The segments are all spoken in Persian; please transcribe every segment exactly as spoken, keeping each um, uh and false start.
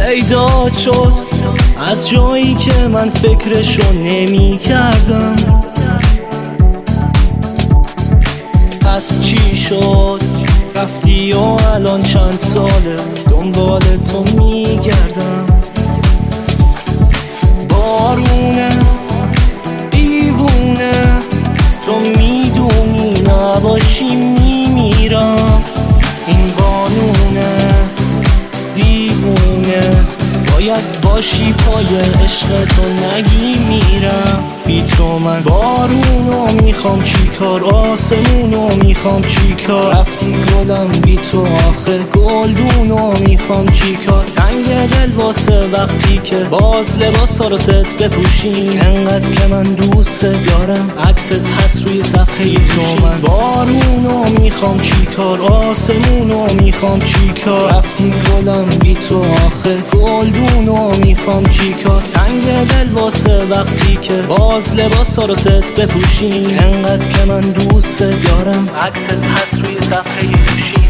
پیدا شد از جایی که من فکرشو نمی کردم. پس چی شد؟ رفتی و الان چند ساله دنبال تو میگردم. بارونه دیوونه تو میدونی نباشی میمیرم. این قانونه دیوونه باید باشی پای عشق تو نگی میرم. بی تو من بارونو میخوام چیکار، آسمونو میخوام چیکار. رفتی گلم بی تو آخه گلدونو میخوام چیکار. تنگ دل واسه وقتی که باز لباسا رو ست بپوشیم. انقدر که من دوست دارم عکست هست روی صفحه تو من. بارونو میخوام چیکار، آسمونو میخوام چیکار. رفتی گلم بی تو آخه گلدونو میخوام چیکار. تنگ دل واسه وقتی که باز لباسا رو ست بپوشیم. انقدر که من دوست دارم عکست هست روی صفحه گوشیم.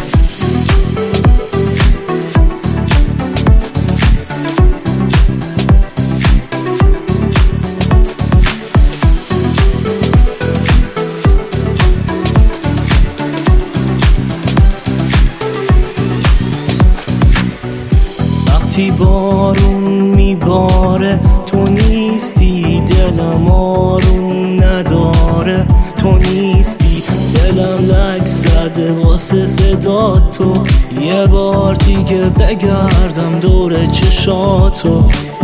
وقتی بارون میباره تو نیستی، دلم آروم نداره تو نیستی. دلم لک زده واسه صدا تو، یه بار دیگه بگردم دور چشاتو.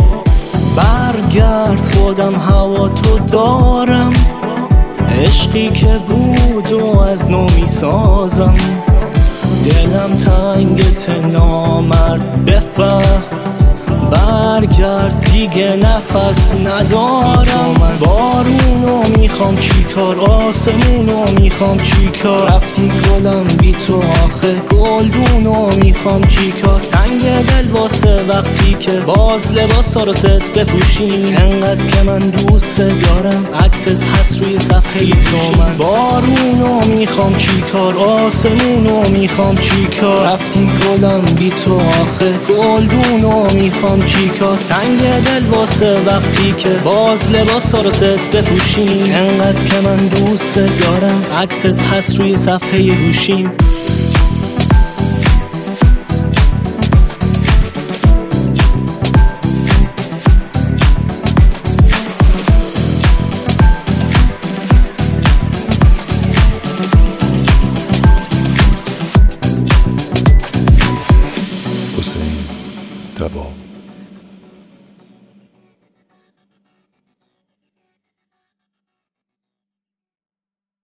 برگرد خودم هوا تو دارم، عشقی که بود و از نو میسازم. دلم تنگت نامرد بفهم، برگرد دیگه نفس ندارم. من بارونو میخوام چیکار، آسمونو میخوام چیکار. رفتی گلم بی تو آخه گلدونو میخوام چیکار. تنگ دل واسه وقتی که باز لباسا رو ست بپوشیم. انقدر که من دوست دارم عکست هست روی صفحه تو من. بارونو میخوام چیکار، آسمونو میخوام چیکار. رفتی گلم بی تو آخه گلدونو میخوام چیکار. تنگ دل واسه وقتی که باز لباسا رو ست بپوشیم. انقدر که من دوست دارم عکست هست روی صفحه گوشیم. حسین تبا.